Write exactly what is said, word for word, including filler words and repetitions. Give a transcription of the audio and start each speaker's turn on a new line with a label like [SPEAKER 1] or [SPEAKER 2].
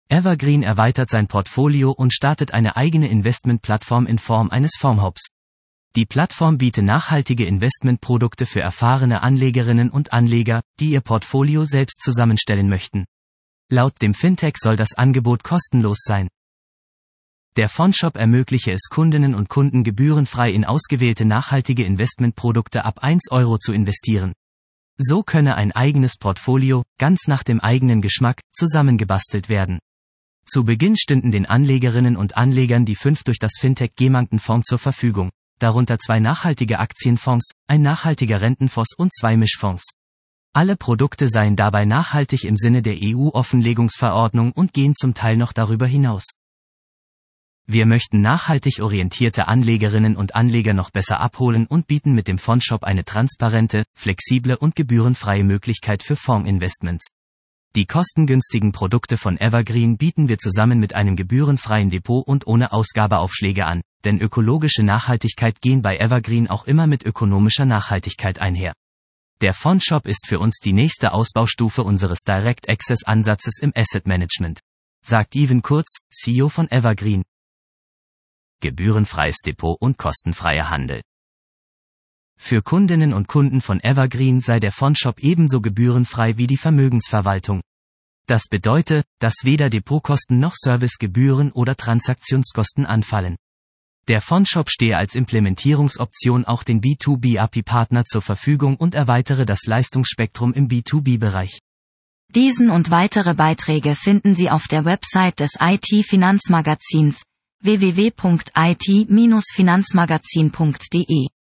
[SPEAKER 1] Evergreen erweitert sein Portfolio und startet eine eigene Investmentplattform in Form eines Fonds-Hubs. Die Plattform bietet nachhaltige Investmentprodukte für erfahrene Anlegerinnen und Anleger, die ihr Portfolio selbst zusammenstellen möchten. Laut dem Fintech soll das Angebot kostenlos sein. Der Fondshop ermögliche es Kundinnen und Kunden gebührenfrei in ausgewählte nachhaltige Investmentprodukte ab ein Euro zu investieren. So könne ein eigenes Portfolio, ganz nach dem eigenen Geschmack, zusammengebastelt werden. Zu Beginn stünden den Anlegerinnen und Anlegern die fünf durch das Fintech gemarkten Fonds zur Verfügung, darunter zwei nachhaltige Aktienfonds, ein nachhaltiger Rentenfonds und zwei Mischfonds. Alle Produkte seien dabei nachhaltig im Sinne der E U-Offenlegungsverordnung und gehen zum Teil noch darüber hinaus. Wir möchten nachhaltig orientierte Anlegerinnen und Anleger noch besser abholen und bieten mit dem Fondshop eine transparente, flexible und gebührenfreie Möglichkeit für Fondsinvestments. Die kostengünstigen Produkte von Evergreen bieten wir zusammen mit einem gebührenfreien Depot und ohne Ausgabeaufschläge an, denn ökologische Nachhaltigkeit gehen bei Evergreen auch immer mit ökonomischer Nachhaltigkeit einher. Der Fondshop ist für uns die nächste Ausbaustufe unseres Direct Access Ansatzes im Asset Management, sagt Ivan Kurz, C E O von Evergreen. Gebührenfreies Depot und kostenfreier Handel. Für Kundinnen und Kunden von Evergreen sei der Fondshop ebenso gebührenfrei wie die Vermögensverwaltung. Das bedeutet, dass weder Depotkosten noch Servicegebühren oder Transaktionskosten anfallen. Der Fondshop stehe als Implementierungsoption auch den B zwei B A P I-Partner zur Verfügung und erweitere das Leistungsspektrum im B zwei B-Bereich.
[SPEAKER 2] Diesen und weitere Beiträge finden Sie auf der Website des I T-Finanzmagazins w w w punkt i t Bindestrich finanzmagazin punkt d e.